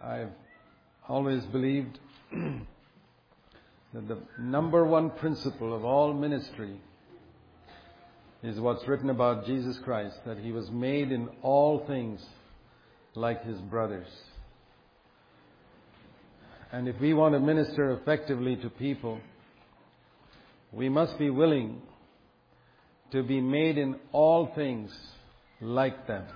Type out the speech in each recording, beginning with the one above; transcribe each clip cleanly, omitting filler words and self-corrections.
I've always believed that the number one principle of all ministry is what's written about Jesus Christ, that He was made in all things like His brothers. And if we want to minister effectively to people, we must be willing to be made in all things like them.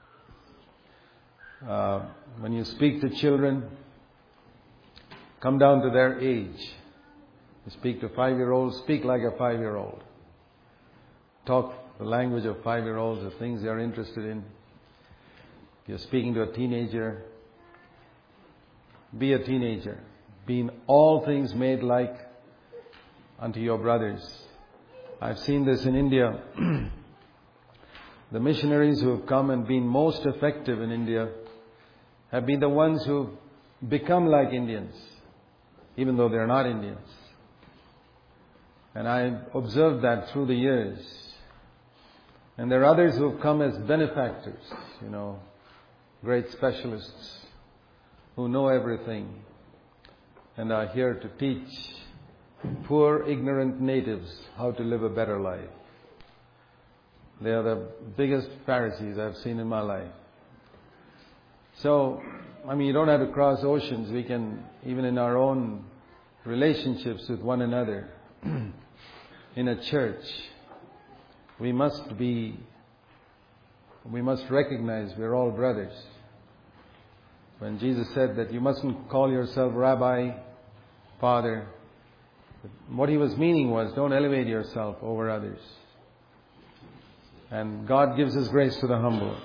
When you speak to children, come down to their age. You speak to 5-year-olds, speak like a 5-year-old. Talk the language of 5-year-olds, the things they are interested in. If you're speaking to a teenager, be a teenager. Be in all things made like unto your brothers. I've seen this in India. The missionaries who have come and been most effective in India have been the ones who've become like Indians, even though they're not Indians. And I've observed that through the years. And there are others who have come as benefactors, great specialists who know everything and are here to teach poor, ignorant natives how to live a better life. They are the biggest Pharisees I've seen in my life. So, you don't have to cross oceans. We can, even in our own relationships with one another, in a church, we must recognize we're all brothers. When Jesus said that you mustn't call yourself Rabbi, Father, what He was meaning was don't elevate yourself over others. And God gives His grace to the humble.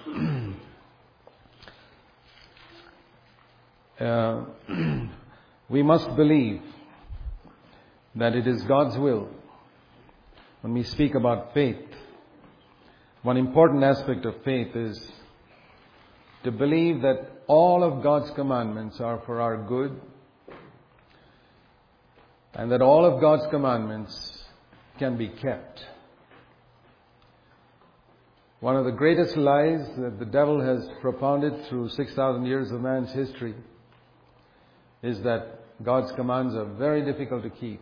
We must believe that it is God's will. When we speak about faith, one important aspect of faith is to believe that all of God's commandments are for our good, and that all of God's commandments can be kept. One of the greatest lies that the devil has propounded through 6,000 years of man's history is that God's commands are very difficult to keep.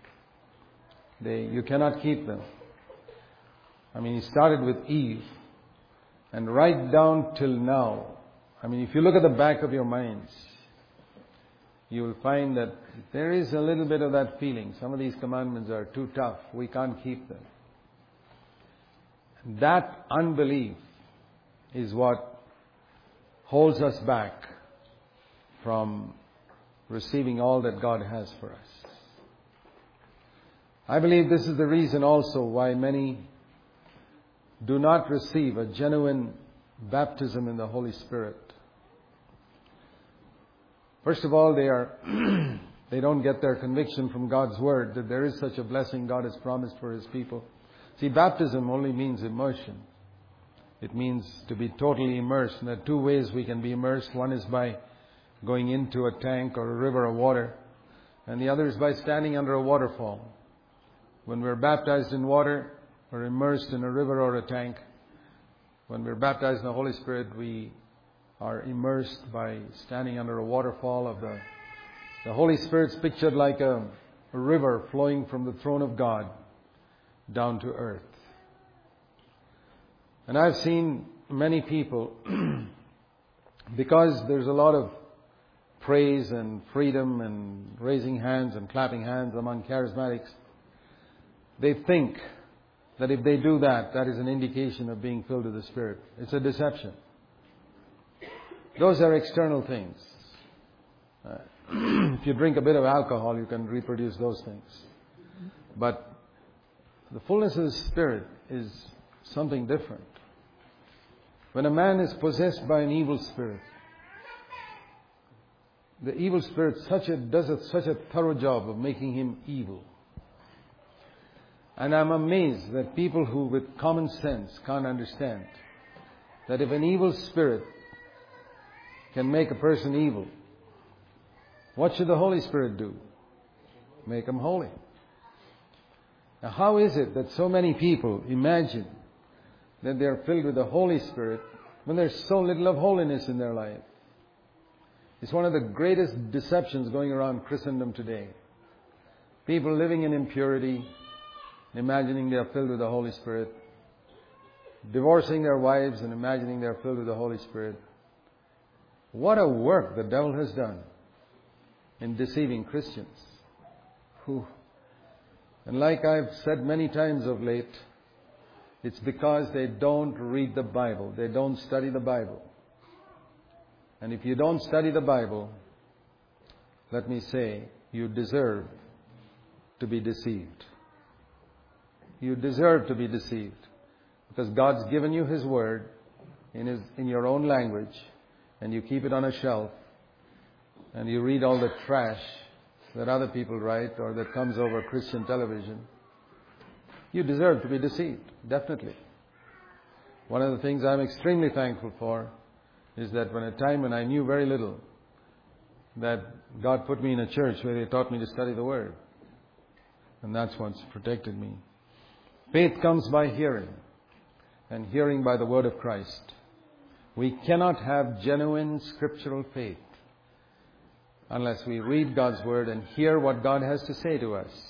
You cannot keep them. He started with Eve, and right down till now, if you look at the back of your minds, you will find that there is a little bit of that feeling. Some of these commandments are too tough. We can't keep them. That unbelief is what holds us back from receiving all that God has for us. I believe this is the reason also why many do not receive a genuine baptism in the Holy Spirit. First of all, they don't get their conviction from God's Word that there is such a blessing God has promised for His people. See, baptism only means immersion. It means to be totally immersed. And there are two ways we can be immersed. One is by going into a tank or a river of water, and the other is by standing under a waterfall. When we're baptized in water, we're immersed in a river or a tank. When we're baptized in the Holy Spirit, we are immersed by standing under a waterfall of the Holy Spirit's pictured like a river flowing from the throne of God down to earth. And I've seen many people, because there's a lot of praise and freedom and raising hands and clapping hands among charismatics, they think that if they do that, that is an indication of being filled with the Spirit. It's a deception. Those are external things. If you drink a bit of alcohol, you can reproduce those things. But the fullness of the Spirit is something different. When a man is possessed by an evil spirit, the evil spirit does such a thorough job of making him evil. And I'm amazed that people who with common sense can't understand that if an evil spirit can make a person evil, what should the Holy Spirit do? Make them holy. Now, how is it that so many people imagine that they are filled with the Holy Spirit when there's so little of holiness in their life? It's one of the greatest deceptions going around Christendom today. People living in impurity, imagining they are filled with the Holy Spirit, divorcing their wives and imagining they are filled with the Holy Spirit. What a work the devil has done in deceiving Christians. Whew. And like I've said many times of late, it's because they don't read the Bible. They don't study the Bible. And if you don't study the Bible, let me say, you deserve to be deceived. You deserve to be deceived. Because God's given you His Word in your own language, and you keep it on a shelf, and you read all the trash that other people write or that comes over Christian television. You deserve to be deceived, definitely. One of the things I'm extremely thankful for is that when a time when I knew very little, that God put me in a church where they taught me to study the Word. And that's what's protected me. Faith comes by hearing, and hearing by the Word of Christ. We cannot have genuine scriptural faith unless we read God's Word and hear what God has to say to us.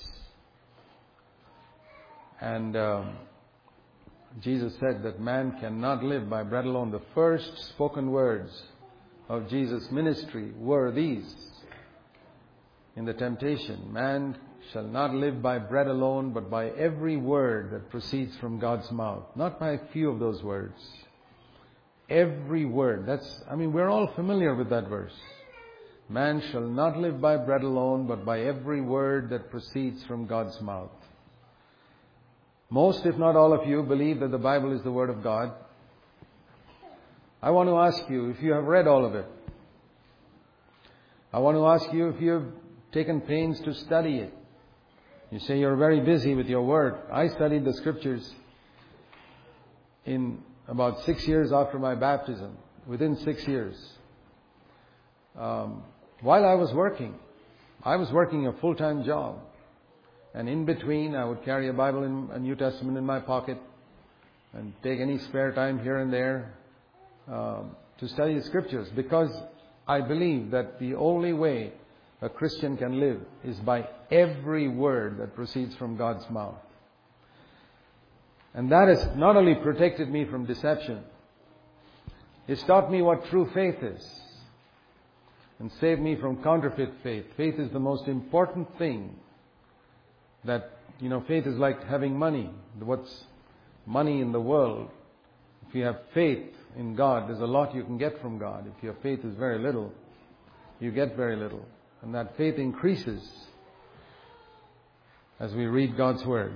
And Jesus said that man cannot live by bread alone. The first spoken words of Jesus' ministry were these in the temptation: man shall not live by bread alone, but by every word that proceeds from God's mouth. Not by a few of those words. Every word. We're all familiar with that verse. Man shall not live by bread alone, but by every word that proceeds from God's mouth. Most, if not all of you, believe that the Bible is the Word of God. I want to ask you if you have read all of it. I want to ask you if you have taken pains to study it. You say you're very busy with your work. I studied the Scriptures in about 6 years after my baptism. Within 6 years. While I was working a full-time job. And in between, I would carry a Bible and a New Testament in my pocket and take any spare time here and there to study the Scriptures. Because I believe that the only way a Christian can live is by every word that proceeds from God's mouth. And that has not only protected me from deception, it's taught me what true faith is and saved me from counterfeit faith. Faith is the most important thing. That, faith is like having money. What's money in the world? If you have faith in God, there's a lot you can get from God. If your faith is very little, you get very little. And that faith increases as we read God's Word.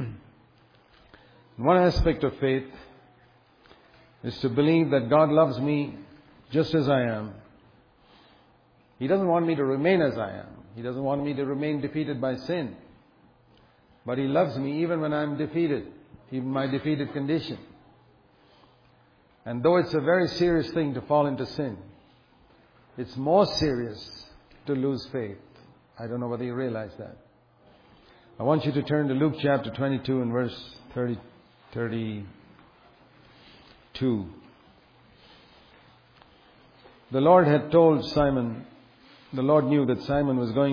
One aspect of faith is to believe that God loves me just as I am. He doesn't want me to remain as I am. He doesn't want me to remain defeated by sin. But He loves me even when I'm defeated, even my defeated condition. And though it's a very serious thing to fall into sin, it's more serious to lose faith. I don't know whether you realize that. I want you to turn to Luke chapter 22 and verse 32. The Lord had told Simon, the Lord knew that Simon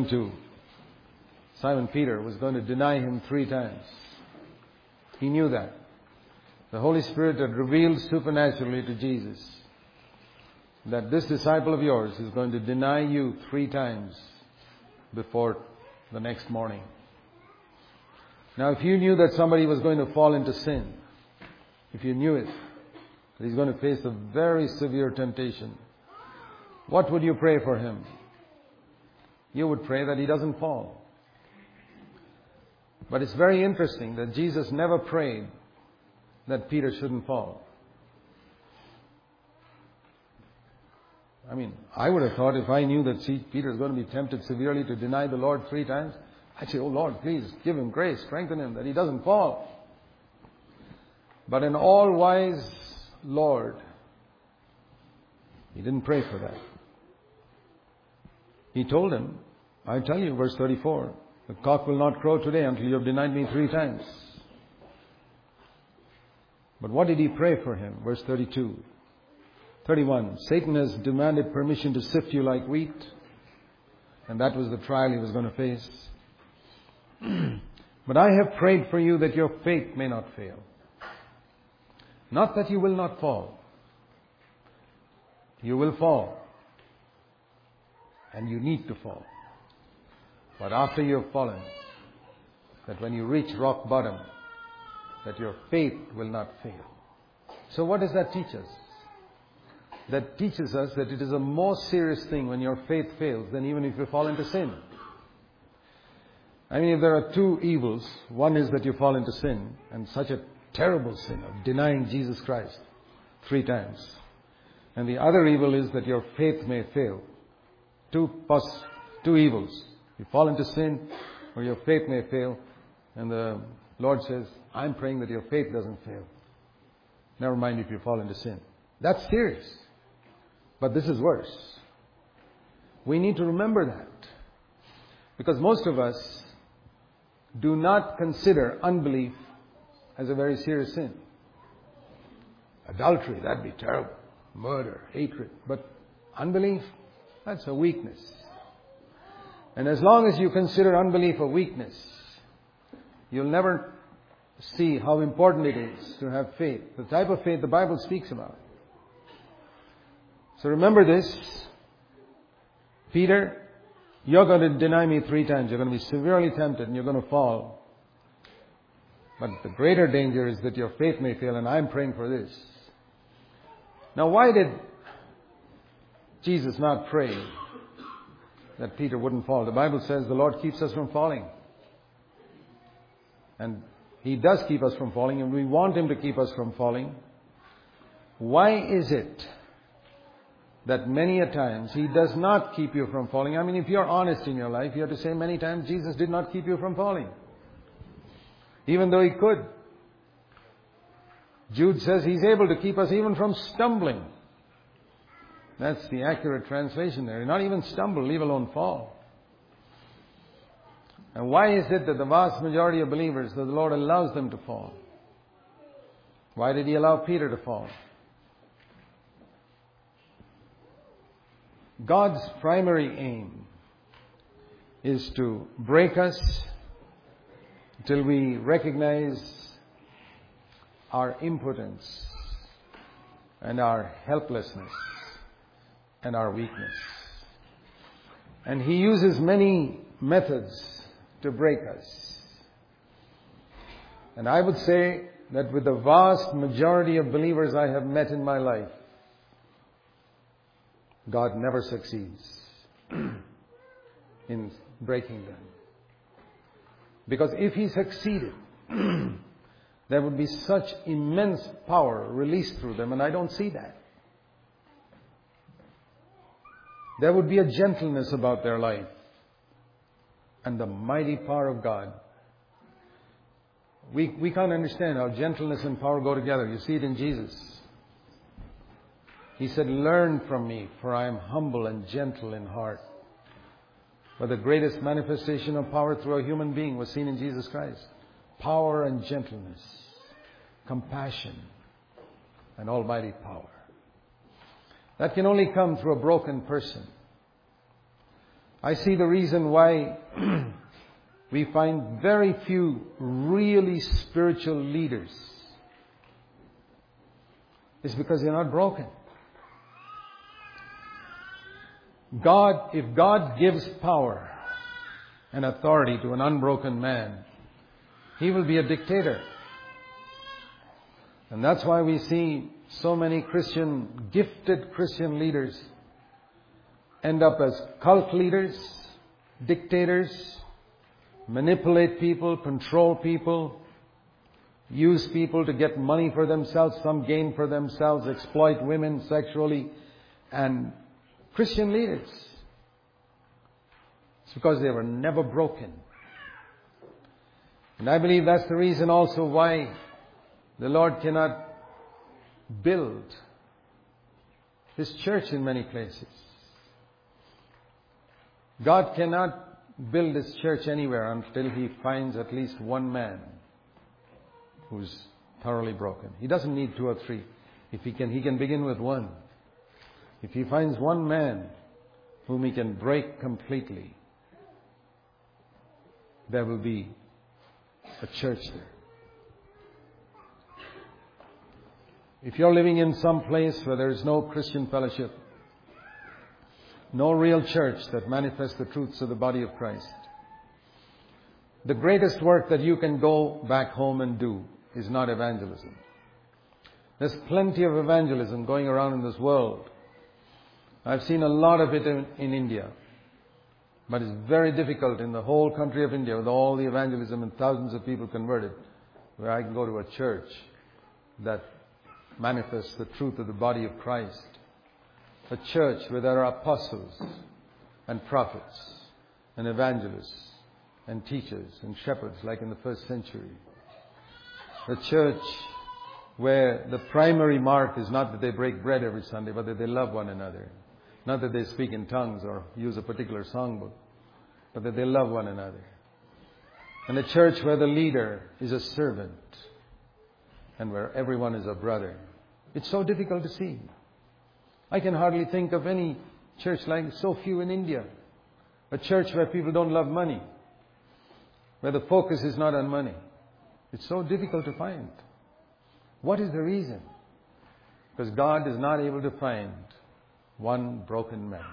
Peter was going to deny Him 3 times. He knew that. The Holy Spirit had revealed supernaturally to Jesus that this disciple of yours is going to deny you 3 times before the next morning. Now, if you knew that somebody was going to fall into sin, if you knew it, that he's going to face a very severe temptation, what would you pray for him? You would pray that he doesn't fall. But it's very interesting that Jesus never prayed that Peter shouldn't fall. I would have thought if I knew that Peter is going to be tempted severely to deny the Lord 3 times, I'd say, oh Lord, please give him grace, strengthen him, that he doesn't fall. But an all-wise Lord, He didn't pray for that. He told him, I tell you, verse 34, the cock will not crow today until you have denied me 3 times. But what did He pray for him? Verse 32. 31. Satan has demanded permission to sift you like wheat. And that was the trial he was going to face. But I have prayed for you that your faith may not fail. Not that you will not fall. You will fall. And you need to fall. But after you have fallen, that when you reach rock bottom, that your faith will not fail. So what does that teach us? That teaches us that it is a more serious thing when your faith fails than even if you fall into sin. I mean, if there are two evils, one is that you fall into sin, and such a terrible sin of denying Jesus Christ 3 times. And the other evil is that your faith may fail. Two evils. You fall into sin, or your faith may fail. And the Lord says, I'm praying that your faith doesn't fail. Never mind if you fall into sin. That's serious. But this is worse. We need to remember that. Because most of us do not consider unbelief as a very serious sin. Adultery, that'd be terrible. Murder, hatred. But unbelief, that's a weakness. And as long as you consider unbelief a weakness, you'll never see how important it is to have faith. The type of faith the Bible speaks about. So remember this. Peter, you're going to deny me 3 times. You're going to be severely tempted and you're going to fall. But the greater danger is that your faith may fail, and I'm praying for this. Now, why did Jesus not pray that Peter wouldn't fall? The Bible says the Lord keeps us from falling. And He does keep us from falling, and we want Him to keep us from falling. Why is it that many a times He does not keep you from falling? I mean, if you're honest in your life, you have to say many times Jesus did not keep you from falling. Even though He could. Jude says He's able to keep us even from stumbling. That's the accurate translation there. Not even stumble, leave alone fall. And why is it that the vast majority of believers, that the Lord allows them to fall? Why did He allow Peter to fall? God's primary aim is to break us till we recognize our impotence and our helplessness and our weakness. And He uses many methods to break us. And I would say that with the vast majority of believers I have met in my life, God never succeeds in breaking them. Because if He succeeded, there would be such immense power released through them, and I don't see that. There would be a gentleness about their life and the mighty power of God. We can't understand how gentleness and power go together. You see it in Jesus. He said, learn from me, for I am humble and gentle in heart. But the greatest manifestation of power through a human being was seen in Jesus Christ. Power and gentleness, compassion, and almighty power. That can only come through a broken person. I see the reason why we find very few really spiritual leaders is because they're not broken. If God gives power and authority to an unbroken man, he will be a dictator. And that's why we see so many gifted Christian leaders end up as cult leaders, dictators, manipulate people, control people, use people to get money for themselves, some gain for themselves, exploit women sexually, and Christian leaders. It's because they were never broken. And I believe that's the reason also why the Lord cannot build His church in many places. God cannot build His church anywhere until He finds at least one man who's thoroughly broken. He doesn't need 2 or 3. If he can begin with one. if he finds one man whom he can break completely, there will be a church there. If you're living in some place where there is no Christian fellowship, no real church that manifests the truths of the body of Christ, the greatest work that you can go back home and do is not evangelism. There's plenty of evangelism going around in this world. I've seen a lot of it in India. But it's very difficult in the whole country of India with all the evangelism and thousands of people converted, where I can go to a church that manifests the truth of the body of Christ. A church where there are apostles and prophets and evangelists and teachers and shepherds like in the first century. A church where the primary mark is not that they break bread every Sunday, but that they love one another. Not that they speak in tongues or use a particular songbook, but that they love one another. And a church where the leader is a servant and where everyone is a brother. It's so difficult to see. I can hardly think of any church like so few in India. A church where people don't love money, where the focus is not on money. It's so difficult to find. What is the reason? Because God is not able to find one broken man.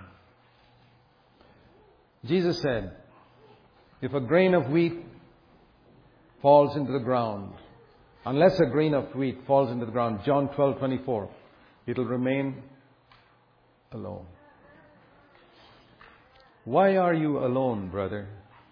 Jesus said, if a grain of wheat falls into the ground, unless a grain of wheat falls into the ground, John 12:24, it'll remain alone. Why are you alone, brother?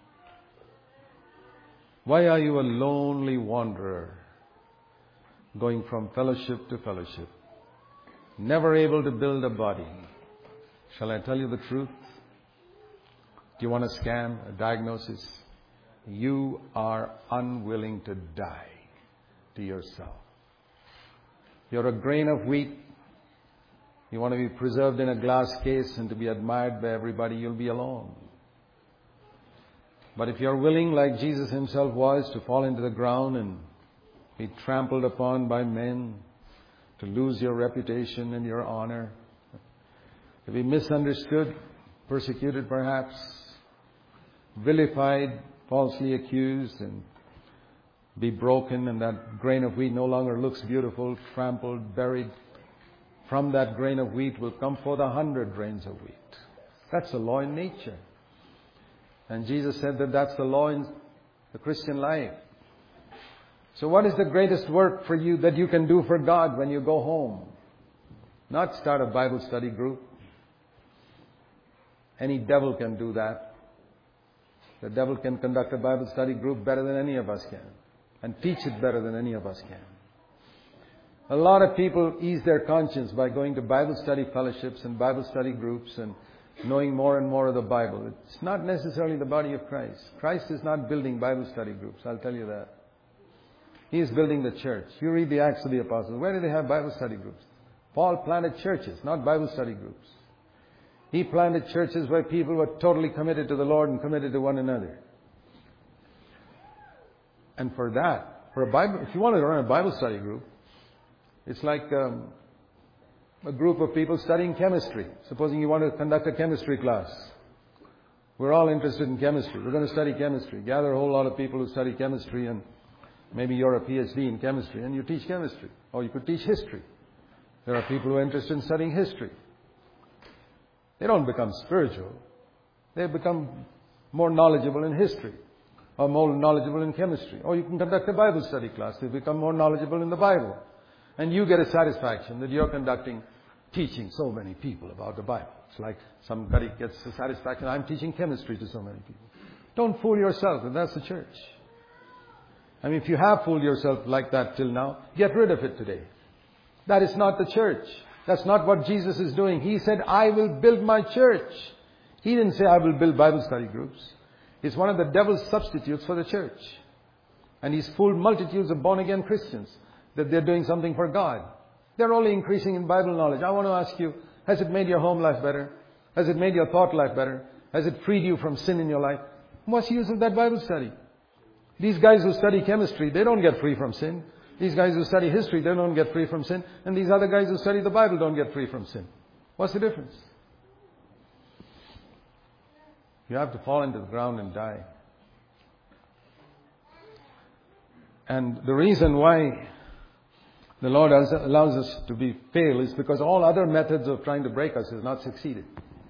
Why are you a lonely wanderer, going from fellowship to fellowship, never able to build a body? Shall I tell you the truth? Do you want a scan, a diagnosis? You are unwilling to die to yourself. You're a grain of wheat. You want to be preserved in a glass case and to be admired by everybody, you'll be alone. But if you're willing, like Jesus himself was, to fall into the ground and be trampled upon by men, to lose your reputation and your honor, to be misunderstood, persecuted perhaps, vilified, falsely accused, and be broken, and that grain of wheat no longer looks beautiful, trampled, buried. From that grain of wheat will come forth 100 grains of wheat. That's the law in nature. And Jesus said that that's the law in the Christian life. So what is the greatest work for you that you can do for God when you go home? Not start a Bible study group. Any devil can do that. The devil can conduct a Bible study group better than any of us can, and teach it better than any of us can. A lot of people ease their conscience by going to Bible study fellowships and Bible study groups and knowing more and more of the Bible. It's not necessarily the body of Christ. Christ is not building Bible study groups, I'll tell you that. He is building the church. You read the Acts of the Apostles. Where did they have Bible study groups? Paul planted churches, not Bible study groups. He planted churches where people were totally committed to the Lord and committed to one another. And for that, for a Bible, if you want to run a Bible study group, it's like a group of people studying chemistry. Supposing you want to conduct a chemistry class. We're all interested in chemistry. We're going to study chemistry. Gather a whole lot of people who study chemistry, and maybe you're a PhD in chemistry and you teach chemistry. Or you could teach history. There are people who are interested in studying history. They don't become spiritual. They become more knowledgeable in history or more knowledgeable in chemistry. Or you can conduct a Bible study class. They become more knowledgeable in the Bible. And you get a satisfaction that you're teaching so many people about the Bible. It's like somebody gets a satisfaction, I'm teaching chemistry to so many people. Don't fool yourself that that's the church. I mean, if you have fooled yourself like that till now, get rid of it today. That is not the church. That's not what Jesus is doing. He said, I will build my church. He didn't say, I will build Bible study groups. It's one of the devil's substitutes for the church. And he's fooled multitudes of born-again Christians that they're doing something for God. They're only increasing in Bible knowledge. I want to ask you, has it made your home life better? Has it made your thought life better? Has it freed you from sin in your life? What's the use of that Bible study? These guys who study chemistry, they don't get free from sin. These guys who study history, they don't get free from sin. And these other guys who study the Bible don't get free from sin. What's the difference? You have to fall into the ground and die. And the reason why the Lord allows us to fail is because all other methods of trying to break us has not succeeded.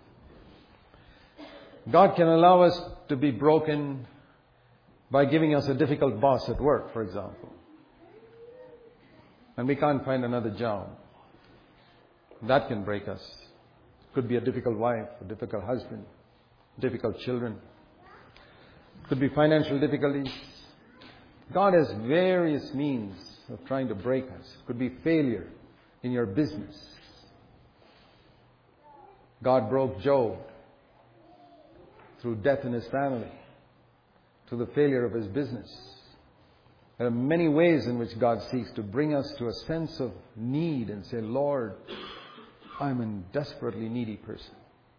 God can allow us to be broken by giving us a difficult boss at work, for example. And we can't find another job. That can break us. Could be a difficult wife, a difficult husband, difficult children. Could be financial difficulties. God has various means of trying to break us. Could be failure in your business. God broke Job through death in his family, through the failure of his business. There are many ways in which God seeks to bring us to a sense of need and say, Lord, I'm a desperately needy person.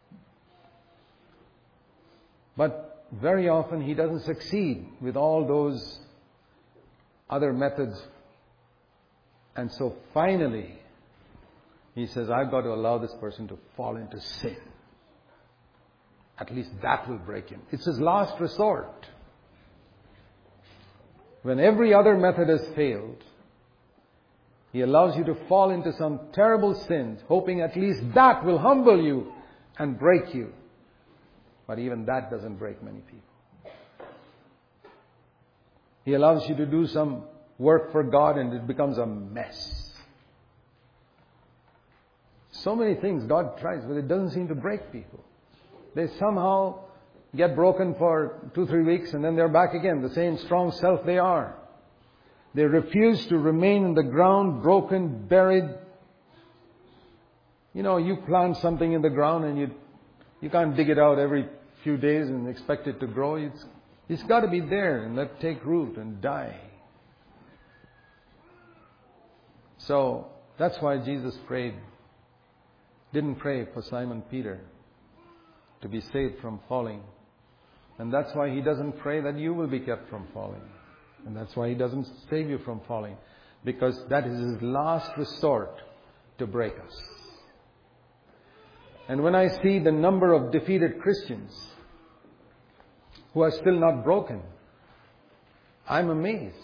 But very often He doesn't succeed with all those other methods. And so finally, He says, I've got to allow this person to fall into sin. At least that will break him. It's His last resort. When every other method has failed, He allows you to fall into some terrible sins, hoping at least that will humble you and break you. But even that doesn't break many people. He allows you to do some work for God and it becomes a mess. So many things God tries, but it doesn't seem to break people. They somehow get broken for 2-3 weeks and then they're back again, the same strong self they are. They refuse to remain in the ground, broken, buried. You know, you plant something in the ground and you can't dig it out every few days and expect it to grow. It's got to be there and let it take root and die. So that's why Jesus didn't pray for Simon Peter to be saved from falling. And that's why He doesn't pray that you will be kept from falling. And that's why He doesn't save you from falling. Because that is His last resort to break us. And when I see the number of defeated Christians who are still not broken, I'm amazed.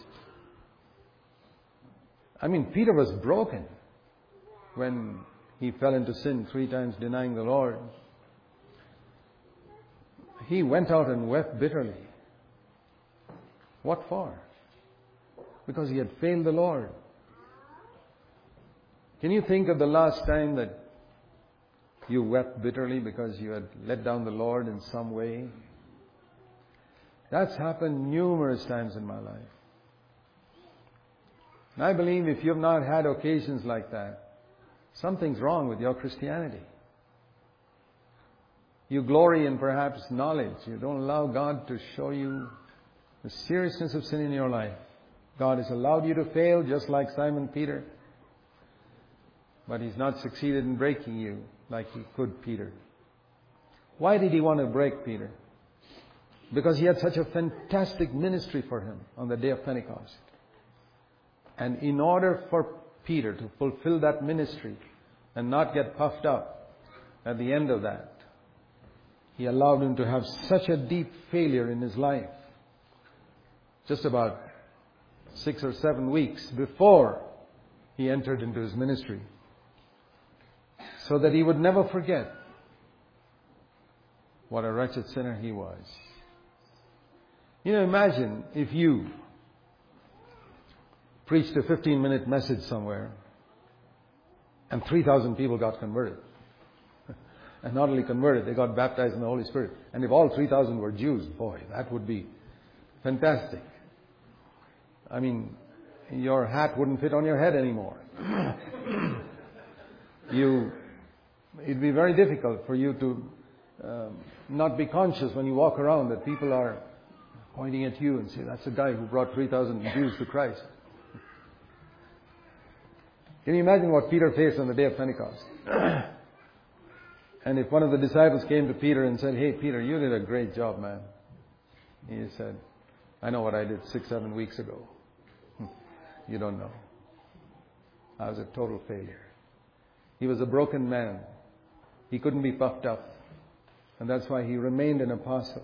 I mean, Peter was broken when he fell into sin 3 times, denying the Lord. He went out and wept bitterly. What for? Because he had failed the Lord. Can you think of the last time that you wept bitterly because you had let down the Lord in some way? That's happened numerous times in my life. And I believe if you have not had occasions like that, something's wrong with your Christianity. You glory in perhaps knowledge. You don't allow God to show you the seriousness of sin in your life. God has allowed you to fail just like Simon Peter. But He's not succeeded in breaking you like He could Peter. Why did He want to break Peter? Because he had such a fantastic ministry for him on the day of Pentecost. And in order for Peter to fulfill that ministry and not get puffed up at the end of that, He allowed him to have such a deep failure in his life. Just about 6 or 7 weeks before he entered into his ministry. So that he would never forget what a wretched sinner he was. You know, imagine if you preached a 15-minute message somewhere and 3,000 people got converted. And not only converted, they got baptized in the Holy Spirit. And if all 3,000 were Jews, boy, that would be fantastic. I mean, your hat wouldn't fit on your head anymore. It'd be very difficult for you to not be conscious when you walk around that people are pointing at you and say, that's the guy who brought 3,000 Jews to Christ. Can you imagine what Peter faced on the day of Pentecost? And if one of the disciples came to Peter and said, hey, Peter, you did a great job, man. He said, I know what I did 6-7 weeks ago. You don't know. I was a total failure. He was a broken man He couldn't be puffed up. And that's why he remained an apostle.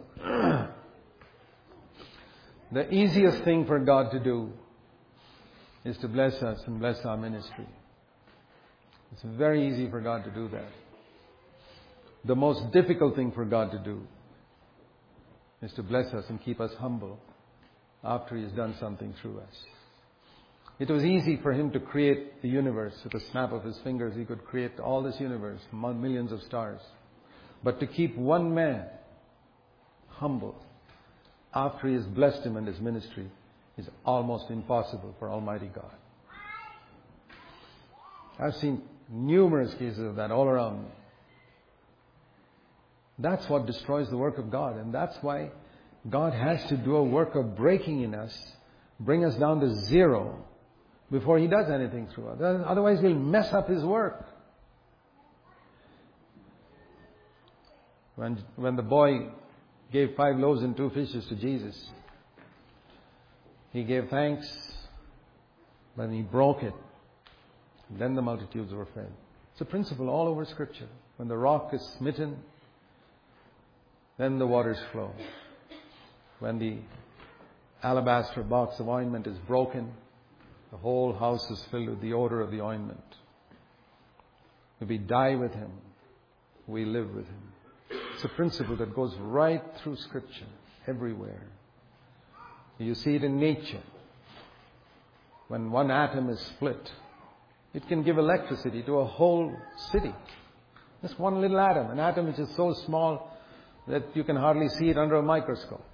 The easiest thing for God to do is to bless us and bless our ministry. It's very easy for God to do that. The most difficult thing for God to do is to bless us and keep us humble after He has done something through us. It was easy for Him to create the universe. With a snap of His fingers, He could create all this universe, millions of stars. But to keep one man humble after He has blessed him and his ministry is almost impossible for Almighty God. I've seen numerous cases of that all around me. That's what destroys the work of God. And that's why God has to do a work of breaking in us, bring us down to zero before He does anything through us. Otherwise we'll mess up His work. When the boy gave 5 loaves and 2 fishes to Jesus, He gave thanks, but He broke it. Then the multitudes were fed. It's a principle all over Scripture. When the rock is smitten, then the waters flow. When the alabaster box of ointment is broken, the whole house is filled with the odor of the ointment. If we die with Him, we live with Him. It's a principle that goes right through Scripture, everywhere. You see it in nature. When one atom is split, it can give electricity to a whole city. Just one little atom, an atom which is so small that you can hardly see it under a microscope.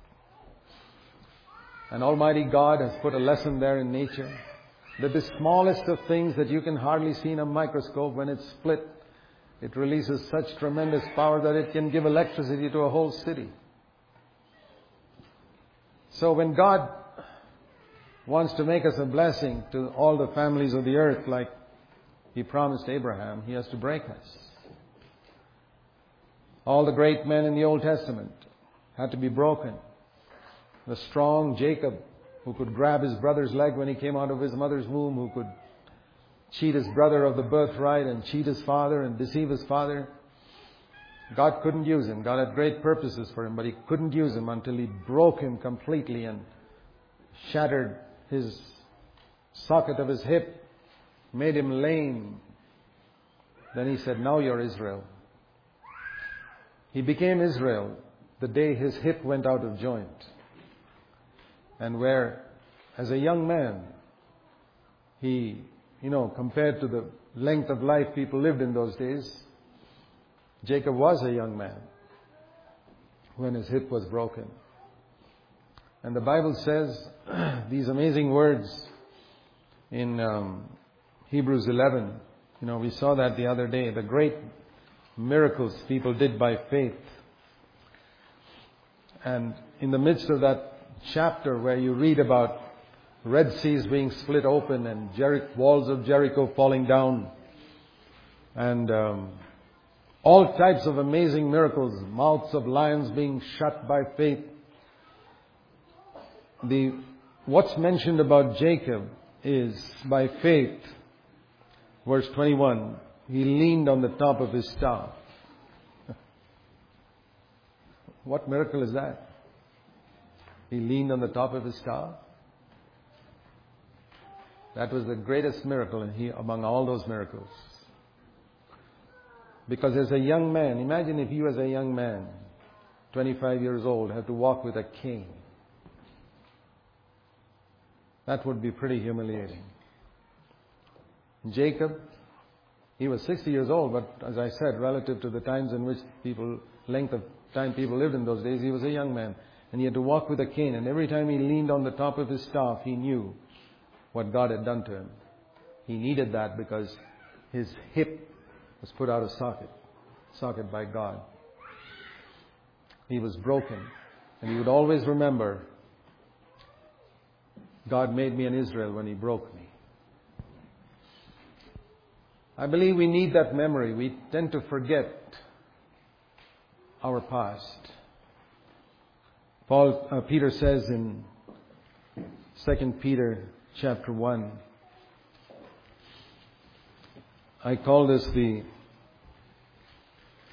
And Almighty God has put a lesson there in nature, that the smallest of things that you can hardly see in a microscope, when it's split, it releases such tremendous power that it can give electricity to a whole city. So when God wants to make us a blessing to all the families of the earth, like He promised Abraham, He has to break us. All the great men in the Old Testament had to be broken. The strong Jacob, who could grab his brother's leg when he came out of his mother's womb, who could cheat his brother of the birthright and cheat his father and deceive his father. God couldn't use him. God had great purposes for him, but He couldn't use him until He broke him completely and shattered his socket of his hip, made him lame. Then He said, "Now you're Israel." He became Israel the day his hip went out of joint. And where, as a young man, he, compared to the length of life people lived in those days, Jacob was a young man when his hip was broken. And the Bible says these amazing words in Hebrews 11. We saw that the other day, the great miracles people did by faith. And in the midst of that chapter where you read about Red Seas being split open and walls of Jericho falling down and all types of amazing miracles, mouths of lions being shut by faith. What's mentioned about Jacob is by faith, verse 21, he leaned on the top of his staff. What miracle is that? He leaned on the top of his staff. That was the greatest miracle among all those miracles. Because as a young man, imagine if you as a young man, 25 years old, have to walk with a cane. That would be pretty humiliating. Jacob, he was 60 years old, but as I said, relative to the times in which length of time people lived in those days, he was a young man. And he had to walk with a cane. And every time he leaned on the top of his staff, he knew what God had done to him. He needed that because his hip was put out of socket by God. He was broken. And he would always remember, God made me an Israel when He broke me. I believe we need that memory. We tend to forget our past. Peter says in 2 Peter chapter 1, I call this the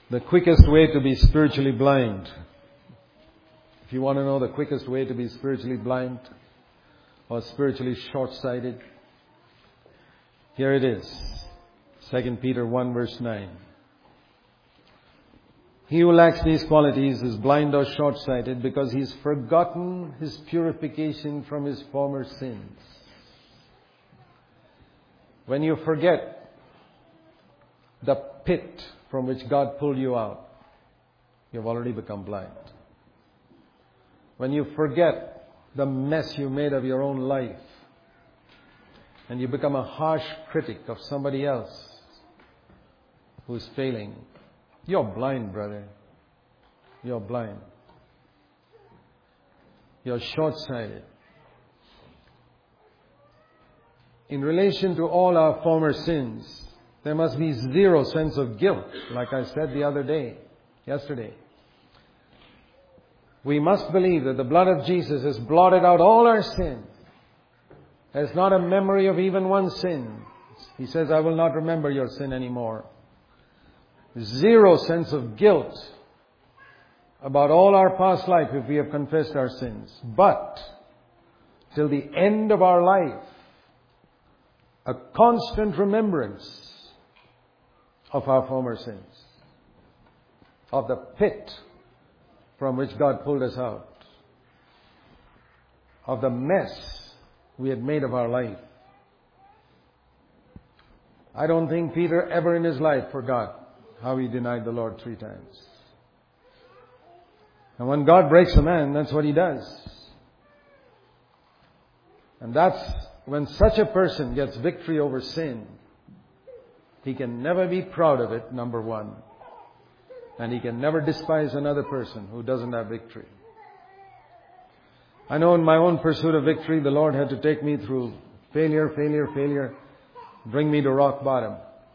The quickest way to be spiritually blind. If you want to know the quickest way to be spiritually blind or spiritually short-sighted, here it is. 2 Peter 1 verse 9. He who lacks these qualities is blind or short-sighted because he's forgotten his purification from his former sins. When you forget the pit from which God pulled you out, you've already become blind. When you forget the mess you made of your own life and you become a harsh critic of somebody else who's failing, you're blind, brother. You're blind. You're short-sighted. In relation to all our former sins, there must be zero sense of guilt, like I said yesterday. We must believe that the blood of Jesus has blotted out all our sin. There's not a memory of even one sin. He says, I will not remember your sin anymore. Zero sense of guilt about all our past life if we have confessed our sins. But, till the end of our life, a constant remembrance of our former sins, of the pit from which God pulled us out, of the mess we had made of our life. I don't think Peter ever in his life forgot how he denied the Lord 3 times. And when God breaks a man, that's what He does. And that's when such a person gets victory over sin. He can never be proud of it, number one. And he can never despise another person who doesn't have victory. I know in my own pursuit of victory, the Lord had to take me through failure, bring me to rock bottom.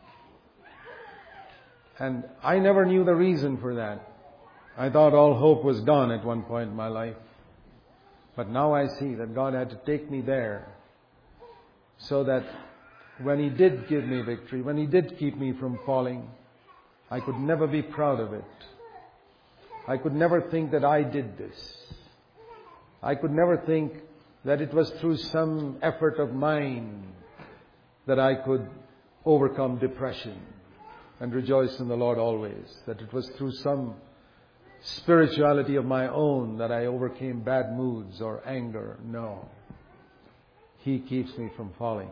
And I never knew the reason for that. I thought all hope was gone at one point in my life. But now I see that God had to take me there so that when He did give me victory, when He did keep me from falling, I could never be proud of it. I could never think that I did this. I could never think that it was through some effort of mine that I could overcome depression and rejoice in the Lord always. That it was through some spirituality of my own that I overcame bad moods or anger. No. He keeps me from falling.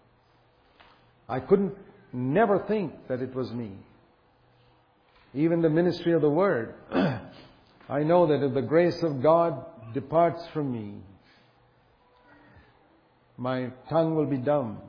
I couldn't never think that it was me. Even the ministry of the Word. I know that if the grace of God departs from me, my tongue will be dumb.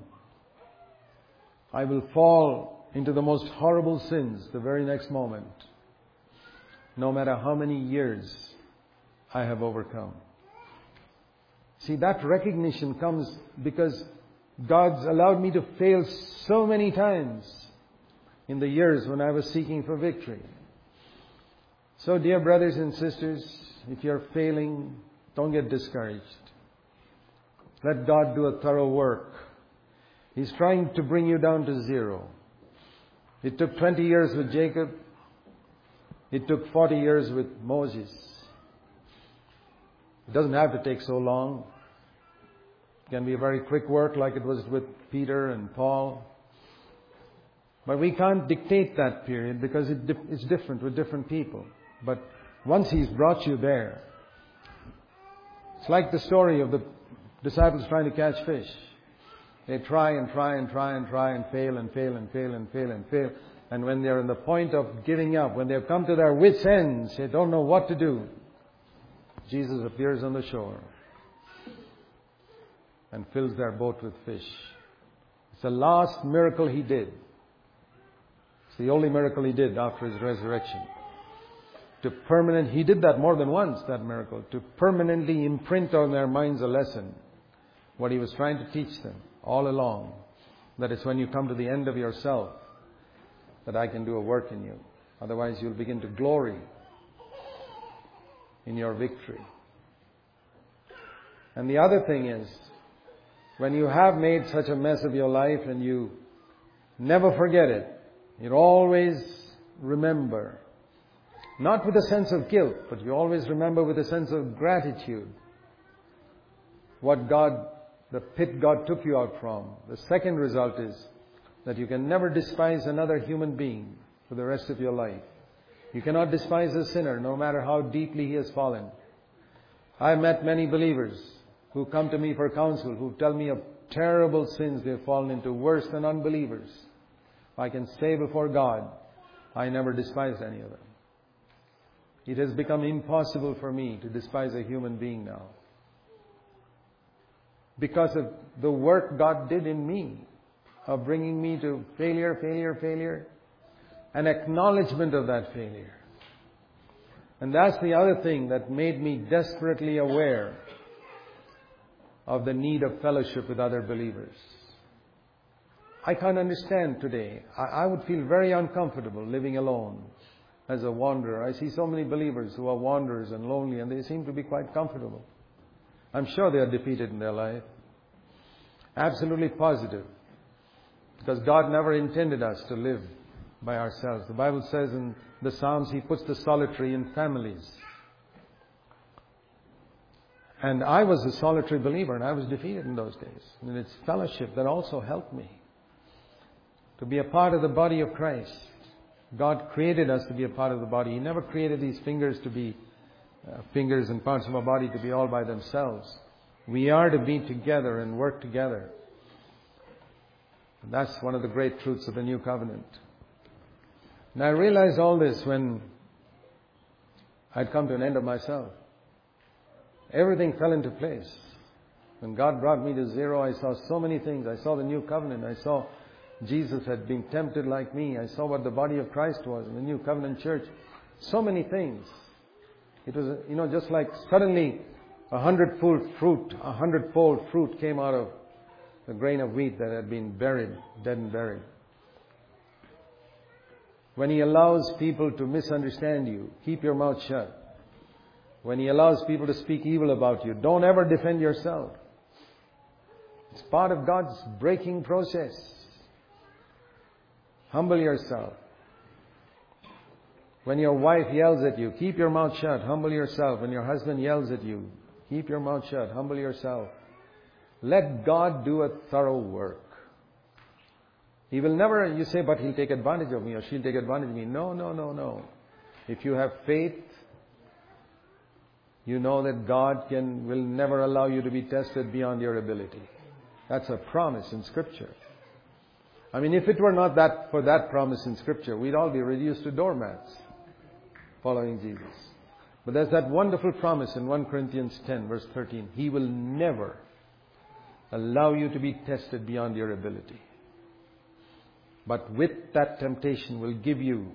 I will fall into the most horrible sins the very next moment, no matter how many years I have overcome. See, that recognition comes because God's allowed me to fail so many times in the years when I was seeking for victory. So, dear brothers and sisters, if you're failing, don't get discouraged. Let God do a thorough work. He's trying to bring you down to zero. It took 20 years with Jacob. It took 40 years with Moses. It doesn't have to take so long. It can be a very quick work like it was with Peter and Paul. But we can't dictate that period because it's different with different people. But once He's brought you there, it's like the story of the disciples trying to catch fish. They try and fail. And when they're in the point of giving up, when they've come to their wits' ends, they don't know what to do, Jesus appears on the shore and fills their boat with fish. It's the last miracle He did. It's the only miracle He did after His resurrection. He did that more than once, that miracle, to permanently imprint on their minds a lesson, what He was trying to teach them all along. That it's when you come to the end of yourself that I can do a work in you. Otherwise you'll begin to glory in your victory. And the other thing is, when you have made such a mess of your life and you never forget it, you're always remember, not with a sense of guilt, but you always remember with a sense of gratitude what God, the pit God took you out from. The second result is that you can never despise another human being for the rest of your life. You cannot despise a sinner, no matter how deeply he has fallen. I've met many believers who come to me for counsel, who tell me of terrible sins they've fallen into, worse than unbelievers. I can say before God, I never despised any of them. It has become impossible for me to despise a human being now, because of the work God did in me, of bringing me to failure, an acknowledgement of that failure. And that's the other thing that made me desperately aware of the need of fellowship with other believers. I can't understand today. I would feel very uncomfortable living alone as a wanderer. I see so many believers who are wanderers and lonely, and they seem to be quite comfortable. I'm sure they are defeated in their life. Absolutely positive. Because God never intended us to live by ourselves. The Bible says in the Psalms, He puts the solitary in families. And I was a solitary believer, and I was defeated in those days. And it's fellowship that also helped me to be a part of the body of Christ. God created us to be a part of the body. He never created these fingers to be fingers and parts of our body to be all by themselves. We are to be together and work together. And that's one of the great truths of the New Covenant. And I realized all this when I'd come to an end of myself. Everything fell into place. When God brought me to zero, I saw so many things. I saw the New Covenant. I saw Jesus had been tempted like me. I saw what the body of Christ was in the New Covenant Church. So many things. It was, just like suddenly 100-fold fruit came out of the grain of wheat that had been buried, dead and buried. When He allows people to misunderstand you, keep your mouth shut. When He allows people to speak evil about you, don't ever defend yourself. It's part of God's breaking process. Humble yourself. When your wife yells at you, keep your mouth shut, humble yourself. When your husband yells at you, keep your mouth shut, humble yourself. Let God do a thorough work. He will never, you say, but He'll take advantage of me or she'll take advantage of me. No. If you have faith, you know that God will never allow you to be tested beyond your ability. That's a promise in Scripture. I mean, if it were not that for that promise in Scripture, we'd all be reduced to doormats following Jesus. But there's that wonderful promise in 1 Corinthians 10, verse 13. He will never allow you to be tested beyond your ability. But with that temptation will give you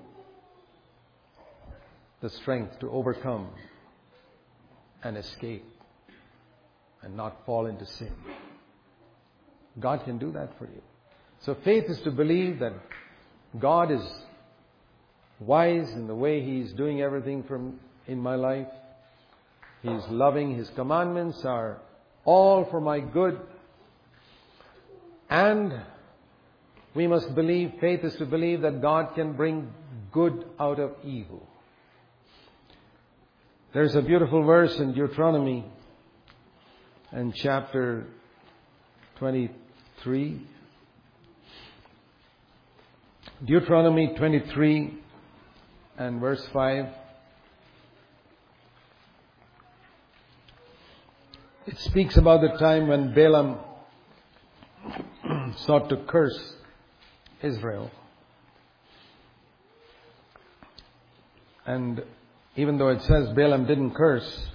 the strength to overcome and escape and not fall into sin. God can do that for you. So faith is to believe that God is wise in the way He's doing everything in my life. He's loving. His commandments are all for my good. And we must believe, faith is to believe that God can bring good out of evil. There's a beautiful verse in Deuteronomy in chapter 23. Deuteronomy 23 and verse 5. It speaks about the time when Balaam sought to curse Israel. And even though it says Balaam didn't curse,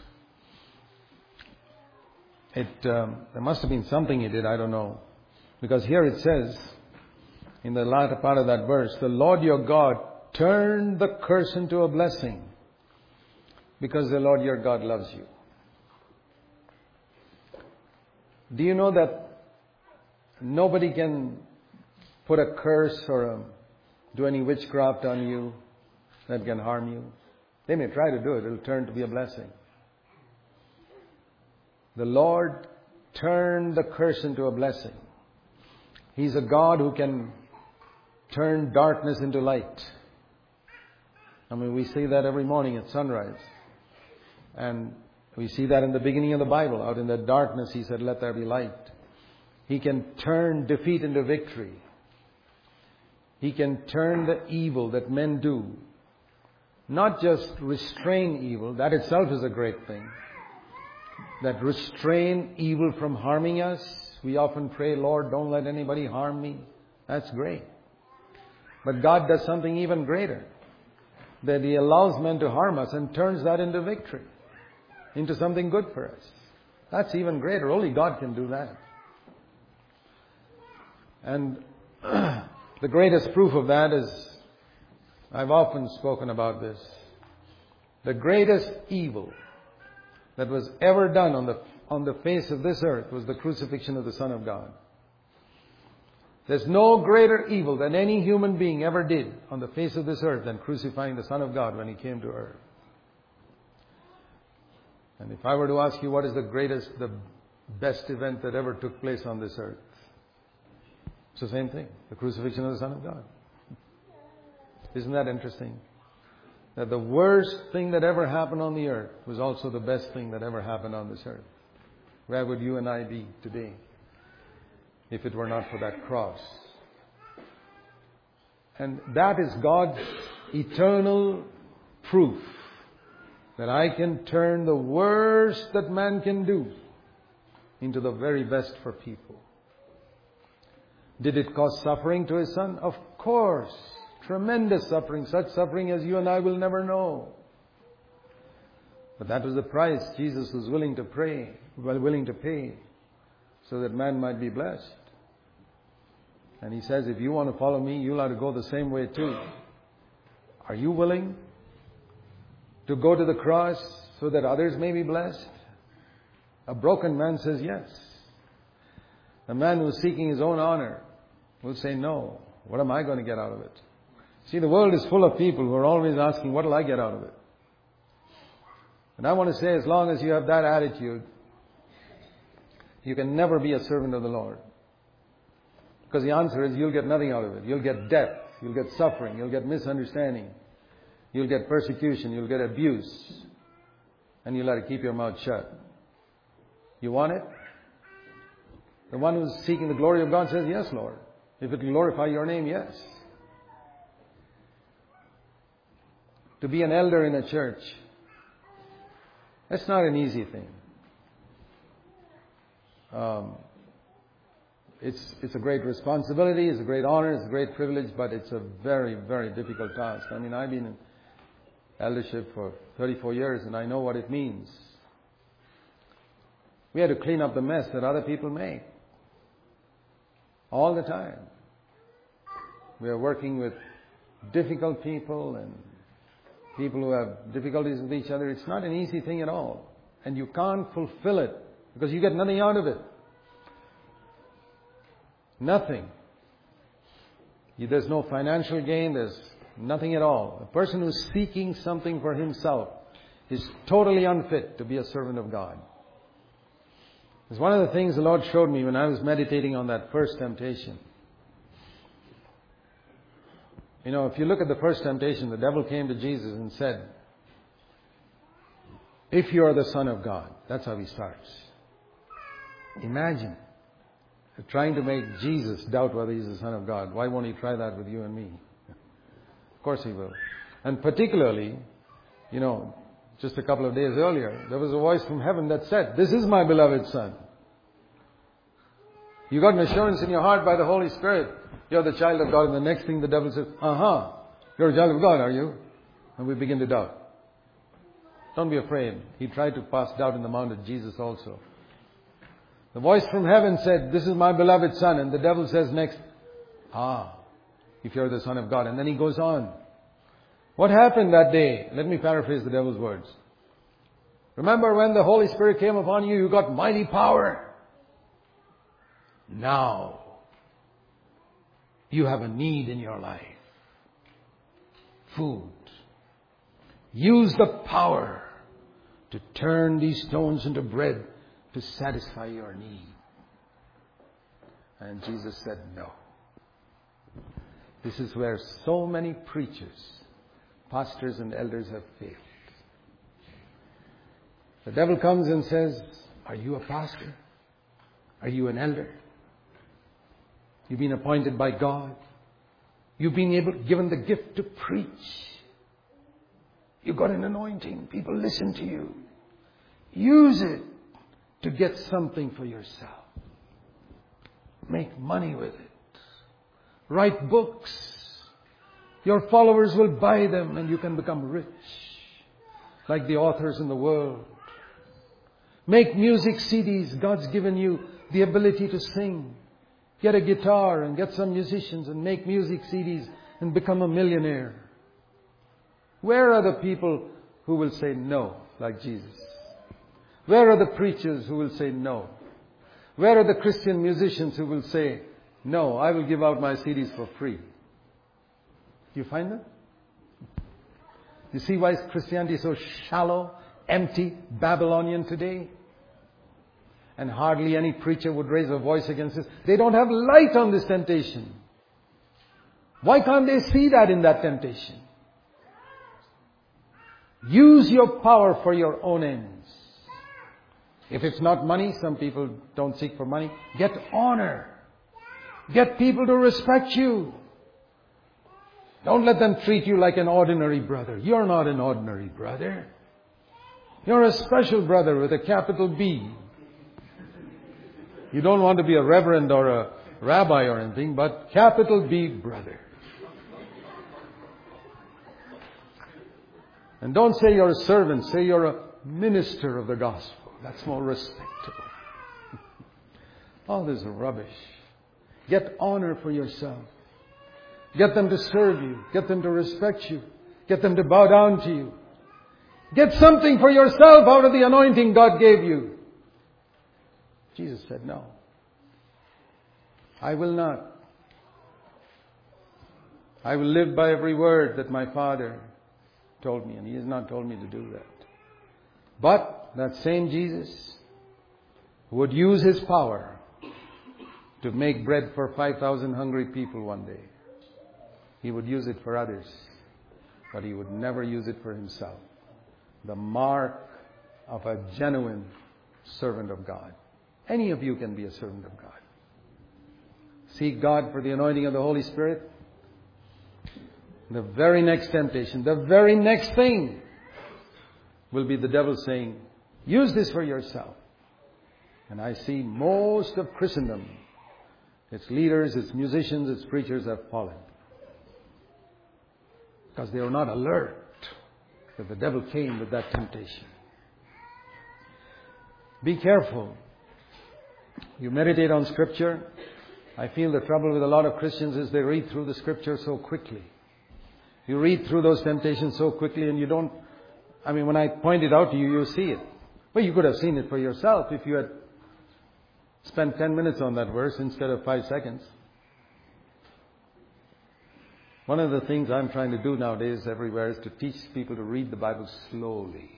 there must have been something he did, I don't know. Because here it says, in the latter part of that verse, the Lord your God turned the curse into a blessing because the Lord your God loves you. Do you know that nobody can put a curse or do any witchcraft on you that can harm you? They may try to do it. It will turn to be a blessing. The Lord turned the curse into a blessing. He's a God who can turn darkness into light. I mean, we see that every morning at sunrise. And we see that in the beginning of the Bible. Out in the darkness, He said, let there be light. He can turn defeat into victory. He can turn the evil that men do. Not just restrain evil. That itself is a great thing. That restrain evil from harming us. We often pray, Lord, don't let anybody harm me. That's great. But God does something even greater. That He allows men to harm us and turns that into victory. Into something good for us. That's even greater. Only God can do that. And the greatest proof of that is, I've often spoken about this. The greatest evil that was ever done on the face of this earth was the crucifixion of the Son of God. There's no greater evil than any human being ever did on the face of this earth than crucifying the Son of God when He came to earth. And if I were to ask you what is the best event that ever took place on this earth, it's the same thing, the crucifixion of the Son of God. Isn't that interesting? That the worst thing that ever happened on the earth was also the best thing that ever happened on this earth. Where would you and I be today if it were not for that cross? And that is God's eternal proof that I can turn the worst that man can do into the very best for people. Did it cause suffering to His Son? Of course. Tremendous suffering, such suffering as you and I will never know. But that was the price Jesus was willing to pay so that man might be blessed. And He says, if you want to follow me, you'll have to go the same way too. Are you willing to go to the cross so that others may be blessed? A broken man says yes. A man who's seeking his own honor will say no. What am I going to get out of it? See, the world is full of people who are always asking, what will I get out of it? And I want to say, as long as you have that attitude, you can never be a servant of the Lord. Because the answer is you'll get nothing out of it. You'll get death. You'll get suffering. You'll get misunderstanding. You'll get persecution. You'll get abuse. And you'll have to keep your mouth shut. You want it? The one who's seeking the glory of God says, yes, Lord. If it will glorify your name, yes. To be an elder in a church, that's not an easy thing. It's a great responsibility, it's a great honor, it's a great privilege, but it's a very, very difficult task. I mean, I've been in eldership for 34 years and I know what it means. We had to clean up the mess that other people make. All the time. We are working with difficult people and people who have difficulties with each other. It's not an easy thing at all. And you can't fulfill it because you get nothing out of it. Nothing. There's no financial gain. There's nothing at all. A person who's seeking something for himself is totally unfit to be a servant of God. It's one of the things the Lord showed me when I was meditating on that first temptation. You know, if you look at the first temptation, the devil came to Jesus and said, if you are the Son of God. That's how he starts. Imagine trying to make Jesus doubt whether He's the Son of God. Why won't He try that with you and me? Of course He will. And particularly, you know, just a couple of days earlier, there was a voice from heaven that said, this is my beloved Son. You got an assurance in your heart by the Holy Spirit. You're the child of God. And the next thing the devil says, you're a child of God, are you? And we begin to doubt. Don't be afraid. He tried to pass doubt in the mount of Jesus also. The voice from heaven said, this is my beloved Son. And the devil says next, if you're the Son of God. And then he goes on. What happened that day? Let me paraphrase the devil's words. Remember when the Holy Spirit came upon you, you got mighty power. Now, you have a need in your life. Food. Use the power to turn these stones into bread to satisfy your need. And Jesus said no. This is where so many preachers pastors and elders have failed. The devil comes and says, are you a pastor? Are you an elder? You've been appointed by God. You've been given the gift to preach. You've got an anointing. People listen to you. Use it to get something for yourself. Make money with it. Write books. Your followers will buy them and you can become rich, like the authors in the world. Make music CDs. God's given you the ability to sing. Get a guitar and get some musicians and make music CDs and become a millionaire. Where are the people who will say no, like Jesus? Where are the preachers who will say no? Where are the Christian musicians who will say, no, I will give out my CDs for free? Do you find them? You see why Christianity is so shallow, empty, Babylonian today? And hardly any preacher would raise a voice against this. They don't have light on this temptation. Why can't they see that in that temptation? Use your power for your own ends. If it's not money, some people don't seek for money. Get honor. Get people to respect you. Don't let them treat you like an ordinary brother. You're not an ordinary brother. You're a special brother with a capital B. You don't want to be a reverend or a rabbi or anything, but capital B brother. And don't say you're a servant. Say you're a minister of the gospel. That's more respectable. All this is rubbish. Get honor for yourself. Get them to serve you. Get them to respect you. Get them to bow down to you. Get something for yourself out of the anointing God gave you. Jesus said, no. I will not. I will live by every word that my Father told me, and He has not told me to do that. But that same Jesus would use His power to make bread for 5,000 hungry people one day. He would use it for others, but He would never use it for Himself. The mark of a genuine servant of God. Any of you can be a servant of God. Seek God for the anointing of the Holy Spirit. The very next temptation, the very next thing will be the devil saying, use this for yourself. And I see most of Christendom, its leaders, its musicians, its preachers have fallen. Because they were not alert that the devil came with that temptation. Be careful. You meditate on Scripture. I feel the trouble with a lot of Christians is they read through the Scripture so quickly. You read through those temptations so quickly and you don't... when I point it out to you, you see it. Well, you could have seen it for yourself if you had spent 10 minutes on that verse instead of 5 seconds. One of the things I'm trying to do nowadays everywhere is to teach people to read the Bible slowly.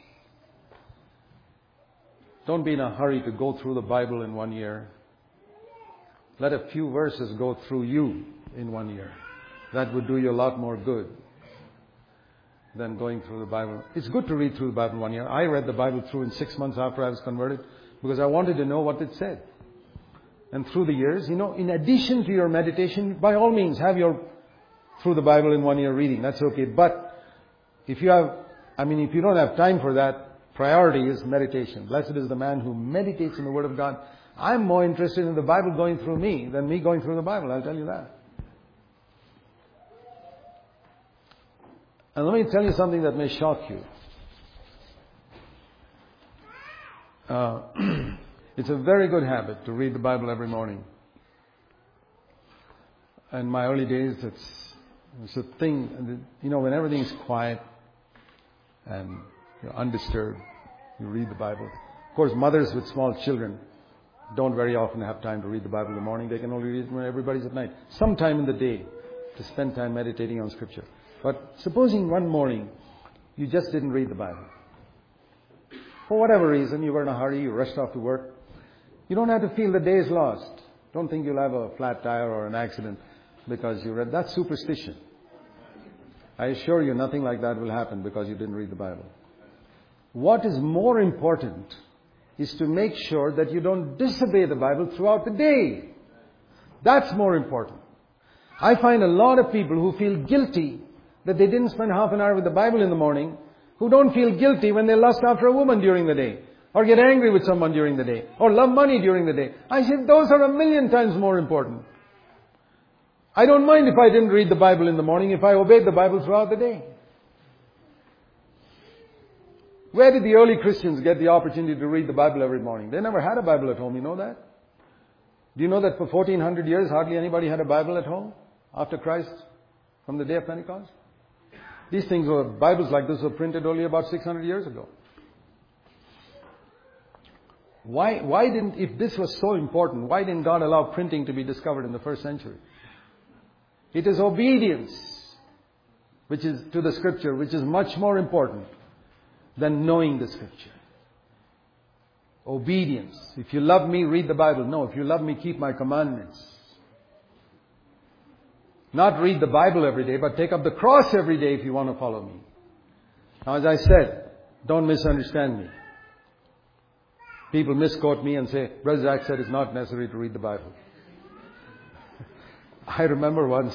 Don't be in a hurry to go through the Bible in 1 year. Let a few verses go through you in 1 year. That would do you a lot more good than going through the Bible. It's good to read through the Bible in 1 year. I read the Bible through in 6 months after I was converted because I wanted to know what it said. And through the years, in addition to your meditation, by all means, have your through the Bible in 1 year reading. That's okay. But if you don't have time for that, priority is meditation. Blessed is the man who meditates in the Word of God. I'm more interested in the Bible going through me than me going through the Bible. I'll tell you that. And let me tell you something that may shock you. It's a very good habit to read the Bible every morning. In my early days, it's a thing, when everything's quiet and you're undisturbed, you read the Bible. Of course, mothers with small children don't very often have time to read the Bible in the morning. They can only read it when everybody's at night. Sometime in the day to spend time meditating on Scripture. But supposing one morning you just didn't read the Bible. For whatever reason, you were in a hurry, you rushed off to work. You don't have to feel the day is lost. Don't think you'll have a flat tire or an accident because you read. That's superstition. I assure you nothing like that will happen because you didn't read the Bible. What is more important is to make sure that you don't disobey the Bible throughout the day. That's more important. I find a lot of people who feel guilty that they didn't spend half an hour with the Bible in the morning, who don't feel guilty when they lust after a woman during the day, or get angry with someone during the day, or love money during the day. I said those are 1,000,000 times more important. I don't mind if I didn't read the Bible in the morning if I obeyed the Bible throughout the day. Where did the early Christians get the opportunity to read the Bible every morning? They never had a Bible at home, you know that? Do you know that for 1400 years hardly anybody had a Bible at home after Christ, from the day of Pentecost? These things were, Bibles like this were printed only about 600 years ago. Why didn't, if this was so important, why didn't God allow printing to be discovered in the first century? It is obedience, which is to the Scripture, which is much more important than knowing the Scripture. Obedience. If you love me, read the Bible. No, if you love me, keep my commandments. Not read the Bible every day, but take up the cross every day if you want to follow me. Now, as I said, don't misunderstand me. People misquote me and say, Brother Zach said it's not necessary to read the Bible. I remember once,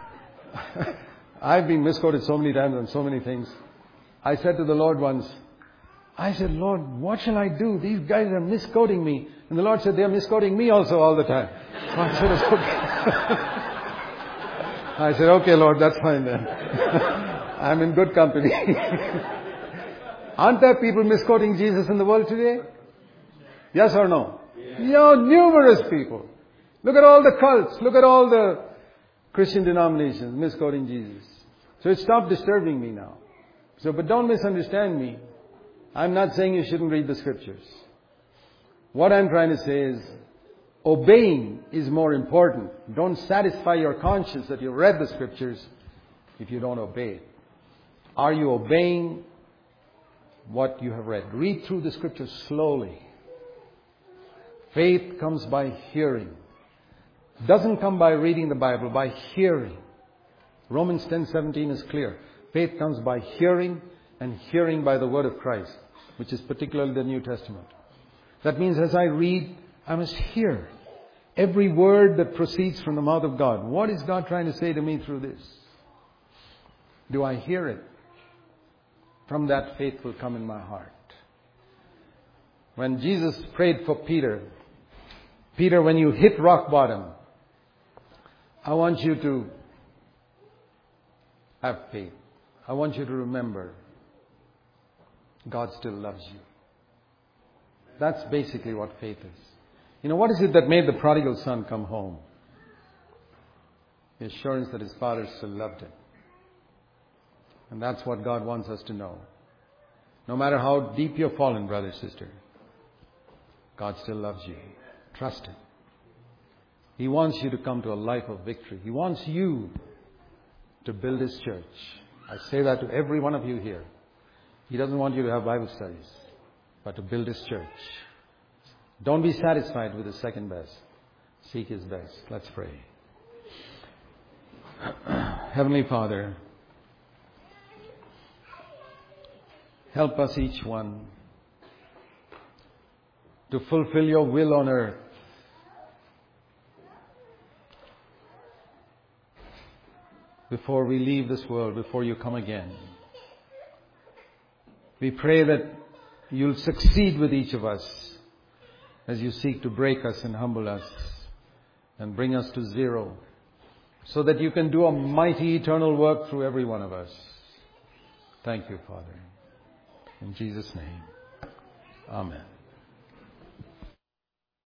I've been misquoted so many times on so many things. I said to the Lord once, I said, Lord, what shall I do? These guys are misquoting me. And the Lord said, they're misquoting me also all the time. So I said, it's okay. I said, okay, Lord, that's fine then. I'm in good company. Aren't there people misquoting Jesus in the world today? Yes or no? Yeah, numerous people. Look at all the cults. Look at all the Christian denominations misquoting Jesus. So it stopped disturbing me now. But don't misunderstand me. I'm not saying you shouldn't read the Scriptures. What I'm trying to say is, obeying is more important. Don't satisfy your conscience that you've read the Scriptures if you don't obey it. Are you obeying what you have read? Read through the Scriptures slowly. Faith comes by hearing. Doesn't come by reading the Bible, by hearing. Romans 10:17 is clear. Faith comes by hearing, and hearing by the word of Christ, which is particularly the New Testament. That means as I read, I must hear every word that proceeds from the mouth of God. What is God trying to say to me through this? Do I hear it? From that, faith will come in my heart. When Jesus prayed for Peter, Peter, when you hit rock bottom, I want you to have faith. I want you to remember God still loves you. That's basically what faith is. You know, what is it that made the prodigal son come home? The assurance that his father still loved him. And that's what God wants us to know. No matter how deep you've fallen, brother, sister, God still loves you. Trust Him. He wants you to come to a life of victory. He wants you to build His church. I say that to every one of you here. He doesn't want you to have Bible studies, but to build His church. Don't be satisfied with the second best. Seek His best. Let's pray. Heavenly Father, help us each one to fulfill Your will on earth. Before we leave this world, before You come again. We pray that You'll succeed with each of us as You seek to break us and humble us and bring us to zero, so that You can do a mighty eternal work through every one of us. Thank You, Father. In Jesus' name, Amen.